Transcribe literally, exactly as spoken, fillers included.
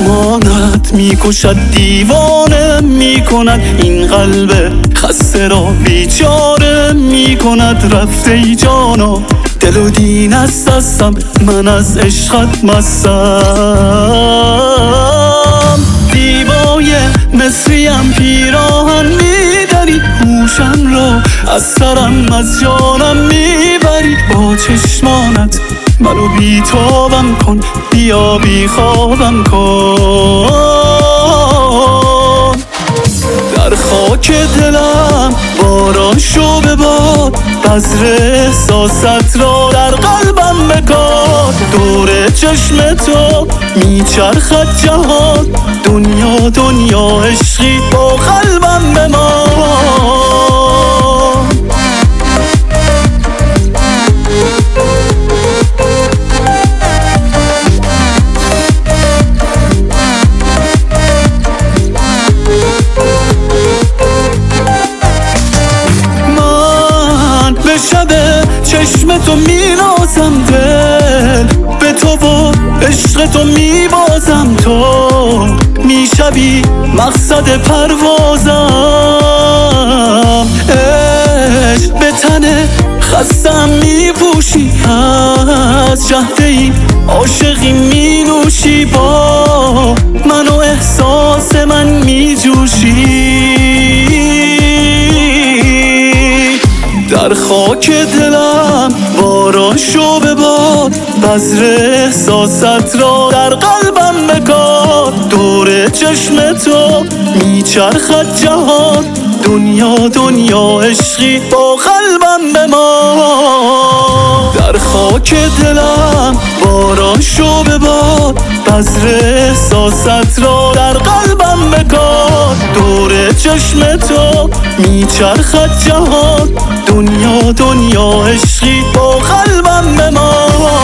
چشمانت میکشد، دیوانه میکند، این قلب خسته را بیچاره میکند. رفته ای جانا دل و دین از دستم، من از عشقت مستم. دیبای مصریم پیراهن میداری، هوشم را از سرم از جانم میبری. با چشمانت منو بیتابم کن، بیا بیخوابم کن. در خاک دلم باران شو به باد، بذر احساست را در قلبم بکار. دور چشم تو میچرخد جهان، دنیا دنیا عشقی با قلبم بمان. شب چشم تو مینازم، دل به تو و عشق تو میبازم. تو میشوی مقصد پروازم، عشق به تن خستم میپوشی، از جهده ای عاشقی مینوشی. با من و احساس من میجوشی. در خاک دلم باران شو به باد، بذر احساست را در قلبم بکار. دور چشم تو میچرخد جهان، دنیا دنیا عشقی با قلبم بمان. در خاک دلم باران شو به باد، بذر احساست را در قلبم بکار. دور چشم تو میچرخد جهان، دنیا دنیا عشقی با قلبم بمان.